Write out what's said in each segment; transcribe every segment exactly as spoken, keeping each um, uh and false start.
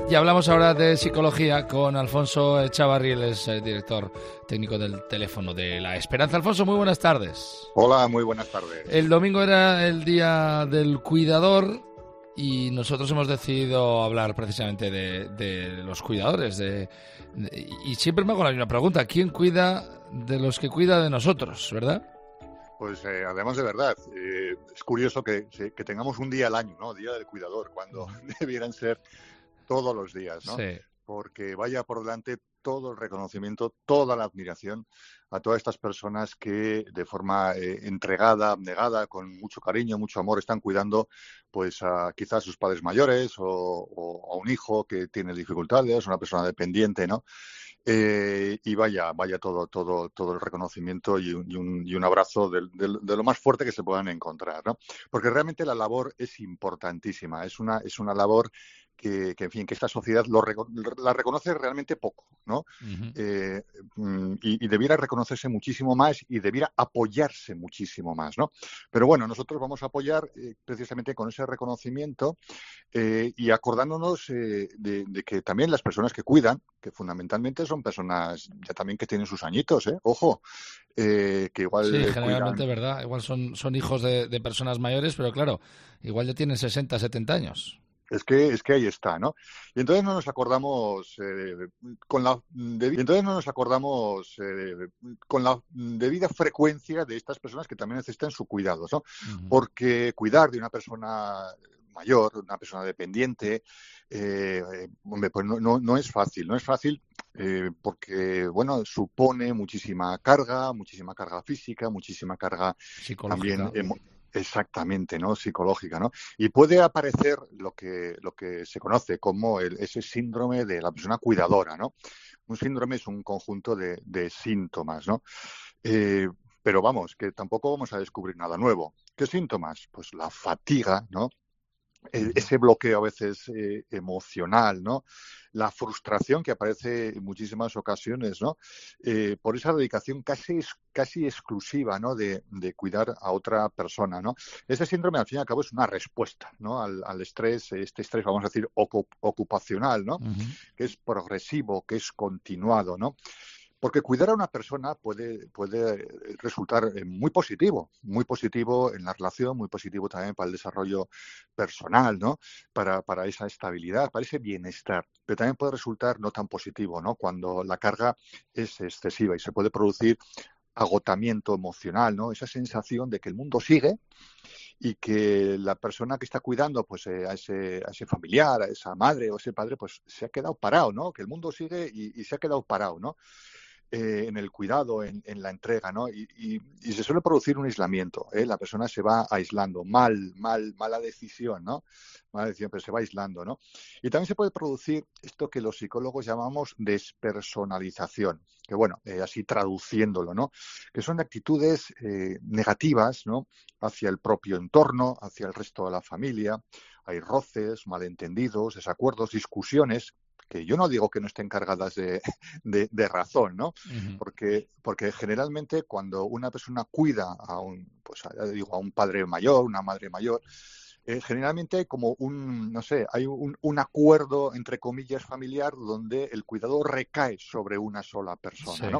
Y hablamos ahora de psicología con Alfonso Echavarri, es eh, director técnico del teléfono de La Esperanza. Alfonso, muy buenas tardes. Hola, muy buenas tardes. El domingo era el día del cuidador y nosotros hemos decidido hablar precisamente de, de los cuidadores. De, de, y siempre me hago la misma pregunta, ¿quién cuida de los que cuida de nosotros, verdad? Pues eh, además de verdad, eh, es curioso que, que tengamos un día al año, ¿no? Día del cuidador, cuando debieran ser todos los días, ¿no? Sí. Porque vaya por delante todo el reconocimiento, toda la admiración a todas estas personas que de forma eh, entregada, abnegada, con mucho cariño, mucho amor, están cuidando pues a quizás a sus padres mayores o, o a un hijo que tiene dificultades, una persona dependiente, ¿no? Eh, y vaya, vaya todo, todo, todo el reconocimiento y un, y un, y un abrazo de, de, de lo más fuerte que se puedan encontrar, ¿no? Porque realmente la labor es importantísima, es una, es una labor que, que, en fin, que esta sociedad lo, la reconoce realmente poco, ¿no? Uh-huh. Eh, y, y debiera reconocerse muchísimo más y debiera apoyarse muchísimo más, ¿no? Pero bueno, nosotros vamos a apoyar eh, precisamente con ese reconocimiento eh, y acordándonos eh, de, de que también las personas que cuidan, que fundamentalmente son personas ya también que tienen sus añitos, ¿eh? Ojo, eh, que igual sí, eh, generalmente, cuidan... ¿verdad? Igual son, son hijos de, de personas mayores, pero claro, igual ya tienen sesenta, setenta años. Es que, es que ahí está, ¿no? Y entonces no nos acordamos eh, con la debi- y entonces no nos acordamos eh, con la debida frecuencia de estas personas que también necesitan su cuidado, ¿no? Uh-huh. Porque cuidar de una persona mayor, de una persona dependiente, eh, eh, hombre, pues no, no, no es fácil, no es fácil eh, porque, bueno, supone muchísima carga, muchísima carga física, muchísima carga Psicológica. también emocional. Exactamente, ¿no? Psicológica, ¿no? Y puede aparecer lo que, lo que se conoce como el, ese síndrome de la persona cuidadora, ¿no? Un síndrome es un conjunto de, de síntomas, ¿no? Eh, pero vamos, que tampoco vamos a descubrir nada nuevo. ¿Qué síntomas? Pues la fatiga, ¿no? Uh-huh. Ese bloqueo a veces eh, emocional, ¿no? La frustración que aparece en muchísimas ocasiones, ¿no? Eh, por esa dedicación casi, casi exclusiva, ¿no? De, de cuidar a otra persona, ¿no? Ese síndrome, al fin y al cabo, es una respuesta, ¿no? Al, al estrés, este estrés, vamos a decir, ocup, ocupacional, ¿no? Uh-huh. Que es progresivo, que es continuado, ¿no? Porque cuidar a una persona puede, puede resultar muy positivo, muy positivo en la relación, muy positivo también para el desarrollo personal, ¿no? Para, para esa estabilidad, para ese bienestar. Pero también puede resultar no tan positivo, ¿no? Cuando la carga es excesiva y se puede producir agotamiento emocional, ¿no? Esa sensación de que el mundo sigue y que la persona que está cuidando pues eh, a, ese, a ese familiar, a esa madre o ese padre, pues se ha quedado parado, ¿no? Que el mundo sigue y, y se ha quedado parado, ¿no? Eh, en el cuidado, en, en la entrega, ¿no? Y, y, y se suele producir un aislamiento, ¿eh? La persona se va aislando, mal, mal, mala decisión, ¿no? Mala decisión, pero se va aislando, ¿no? Y también se puede producir esto que los psicólogos llamamos despersonalización, que bueno, eh, así traduciéndolo, ¿no? Que son actitudes eh, negativas, ¿no? Hacia el propio entorno, hacia el resto de la familia. Hay roces, malentendidos, desacuerdos, discusiones que yo no digo que no estén cargadas de, de, de razón, ¿no? Uh-huh. Porque, porque generalmente cuando una persona cuida a un, pues digo, a un padre mayor, una madre mayor, eh, generalmente hay como un, no sé, hay un, un acuerdo, entre comillas, familiar, donde el cuidado recae sobre una sola persona, Sí. ¿no?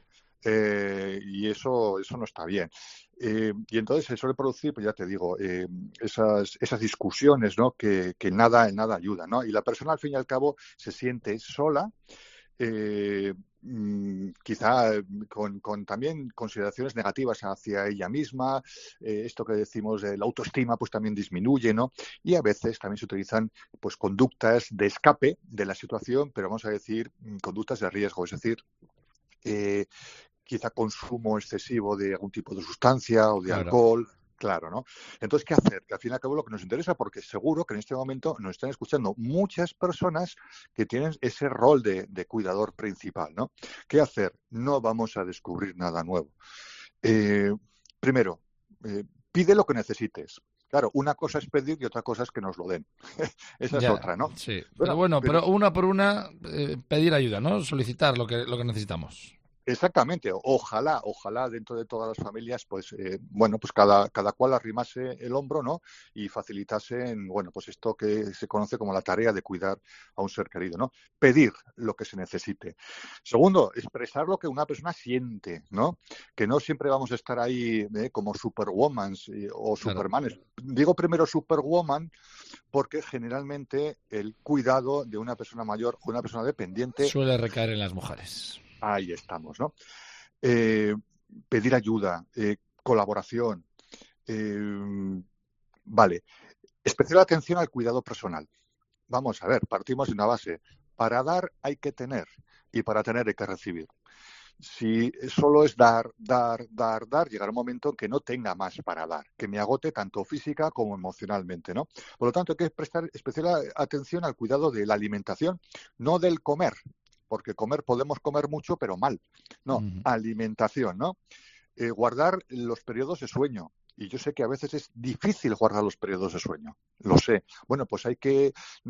Eh, y eso, eso no está bien. Eh, y entonces se suele producir, pues ya te digo, eh, esas, esas discusiones, ¿no? Que, que nada, nada ayuda, ¿no? Y la persona, al fin y al cabo, se siente sola, eh, mmm, quizá con, con también consideraciones negativas hacia ella misma, eh, esto que decimos de la autoestima, pues también disminuye, ¿no? Y a veces también se utilizan, pues, conductas de escape de la situación, pero vamos a decir, conductas de riesgo, es decir, eh, quizá consumo excesivo de algún tipo de sustancia o de Claro. alcohol, claro, ¿no? Entonces, ¿qué hacer? Que al fin y al cabo lo que nos interesa, porque seguro que en este momento nos están escuchando muchas personas que tienen ese rol de, de cuidador principal, ¿no? ¿Qué hacer? No vamos a descubrir nada nuevo. Eh, primero, eh, pide lo que necesites. Claro, una cosa es pedir y otra cosa es que nos lo den. Esa es Ya, otra, ¿no? sí. Pero Bueno, bueno, pero pero una por una, eh, pedir ayuda, ¿no? Solicitar lo que, lo que necesitamos. Exactamente, ojalá, ojalá dentro de todas las familias, pues, eh, bueno, pues cada, cada cual arrimase el hombro, ¿no? Y facilitase, en, bueno, pues esto que se conoce como la tarea de cuidar a un ser querido, ¿no? Pedir lo que se necesite. Segundo, expresar lo que una persona siente, ¿no? Que no siempre vamos a estar ahí eh, como superwomans eh, o Claro. supermanes. Digo primero superwoman porque generalmente el cuidado de una persona mayor o una persona dependiente, Suele recaer en las mujeres. ahí estamos, ¿no? Eh, pedir ayuda, eh, colaboración. Eh, vale. Especial atención al cuidado personal. Vamos a ver, partimos de una base. Para dar hay que tener y para tener hay que recibir. Si solo es dar, dar, dar, dar, llegará un momento en que no tenga más para dar, que me agote tanto física como emocionalmente, ¿no? Por lo tanto, hay que prestar especial atención al cuidado de la alimentación, no del comer, porque comer podemos comer mucho, pero mal. No, Uh-huh. alimentación, ¿no? Eh, guardar los periodos de sueño. Y yo sé que a veces es difícil guardar los periodos de sueño, lo sé. Bueno, pues hay que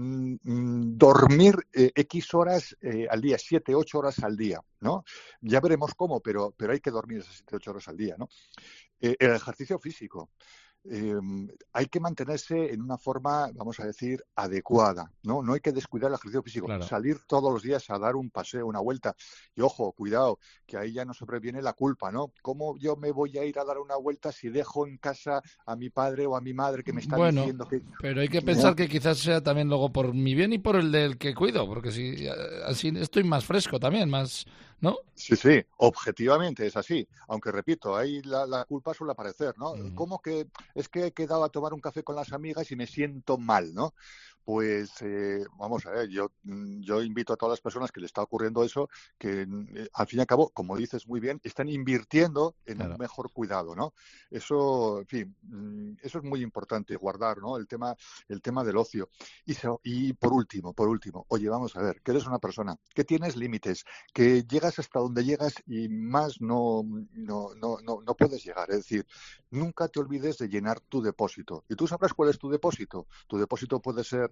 mm, dormir eh, X horas eh, al día, siete, ocho horas al día, ¿no? Ya veremos cómo, pero, pero hay que dormir esas siete, ocho horas al día, ¿no? Eh, el ejercicio físico. Eh, hay que mantenerse en una forma, vamos a decir, adecuada, ¿no? No hay que descuidar el ejercicio físico. Claro. Salir todos los días a dar un paseo, una vuelta. Y ojo, cuidado, que ahí ya nos sobreviene la culpa, ¿no? ¿Cómo yo me voy a ir a dar una vuelta si dejo en casa a mi padre o a mi madre que me están Bueno, diciendo que... pero hay que pensar que quizás sea también luego por mi bien y por el del que cuido, porque si así estoy más fresco también, más, ¿no? Sí, sí, objetivamente es así. Aunque repito, ahí la, la culpa suele aparecer, ¿no? Uh-huh. ¿Cómo que es que he quedado a tomar un café con las amigas y me siento mal, ¿no? Pues eh, vamos a ver, yo, yo invito a todas las personas que le está ocurriendo eso, que eh, al fin y al cabo, como dices muy bien, están invirtiendo en Claro. un mejor cuidado, ¿no? Eso, en fin, eso es muy importante, guardar, ¿no? El tema, el tema del ocio. Y, so, y por último, por último, oye, vamos a ver, que eres una persona, que tienes límites, que llegas hasta donde llegas y más no, no, no, no, no puedes llegar. Es decir, nunca te olvides de llenar tu depósito. Y tú sabrás cuál es tu depósito. Tu depósito puede ser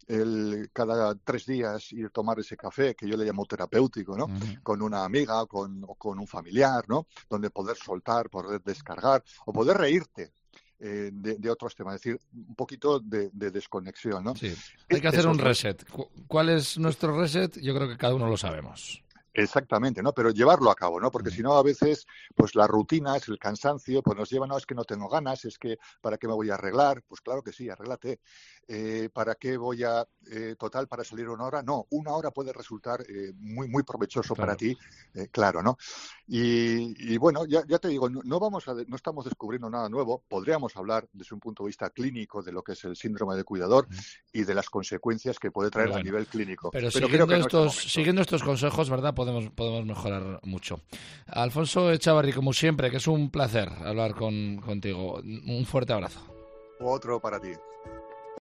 el cada tres días ir a tomar ese café que yo le llamo terapéutico, ¿no? Uh-huh. Con una amiga, con, o con un familiar, ¿no? Donde poder soltar, poder descargar o poder reírte. Eh, de, de otros temas, es decir, un poquito de, de desconexión, ¿no? Sí, hay que hacer un reset. ¿Cuál es nuestro reset? Yo creo que cada uno lo sabemos. Exactamente, ¿no? Pero llevarlo a cabo, ¿no? Porque si no, a veces, pues las rutinas, el cansancio, pues nos lleva, no, es que no tengo ganas, es que, ¿para qué me voy a arreglar? Pues claro que sí, arréglate. Eh, ¿Para qué voy a, eh, total, para salir una hora? No, una hora puede resultar eh, muy, muy provechoso claro. para ti, eh, claro, ¿no? Y, y bueno, ya, ya te digo, no, no vamos a, no estamos descubriendo nada nuevo, podríamos hablar desde un punto de vista clínico de lo que es el síndrome de cuidador uh-huh. y de las consecuencias que puede traer bueno, a nivel clínico. Pero, pero siguiendo, creo que estos, no es siguiendo estos consejos, ¿verdad? Podemos, podemos mejorar mucho. Alfonso Echavarri, como siempre, que es un placer hablar con, contigo. Un fuerte abrazo. Otro para ti.